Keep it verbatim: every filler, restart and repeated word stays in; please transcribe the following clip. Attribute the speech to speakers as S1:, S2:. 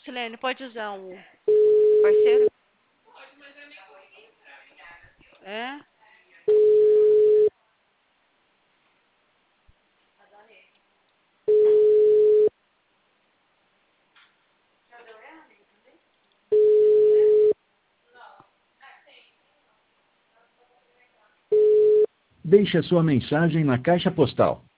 S1: Silene, pode usar o parceiro? É?
S2: Deixe a sua mensagem na caixa postal